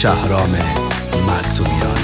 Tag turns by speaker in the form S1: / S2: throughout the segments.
S1: شهرام معصومیان.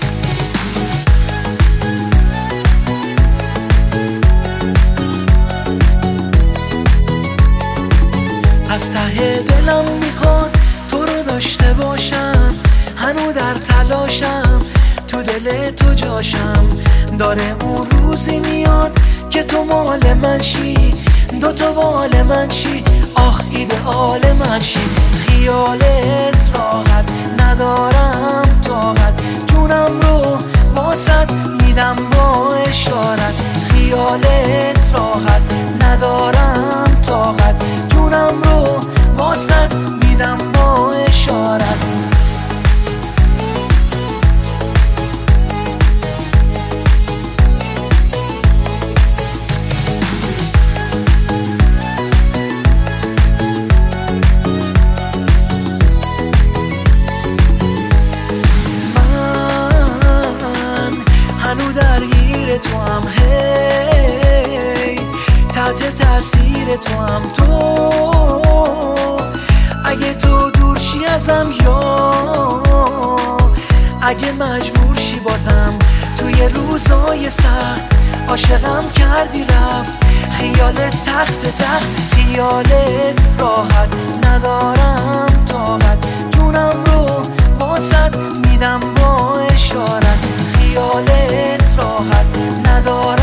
S2: از ته دلم میخواد تو رو داشته باشم، هنو در تلاشم تو دل تو جاشم. داره اون روزی میاد که تو مال من شی، دوتا بال من شی، آخ ایدئال من شی. خیالت راحت ندارم طاقت، جونم رو واسط میدم با اشارت. خیالت راحت ندارم طاقت، جونم رو واسط میدم با اشارت. هنو درگیر تو هم، هی تحت تاثیر تو هم. تو اگه تو دور شی ازم، یا اگه مجبور شی بازم، توی روزای سخت عاشقم کردی رفت. خیالت تخت، خیالت راحت ندارم طاقت، جونم رو واسط میدم با اشارت. خیالت راحت ندارم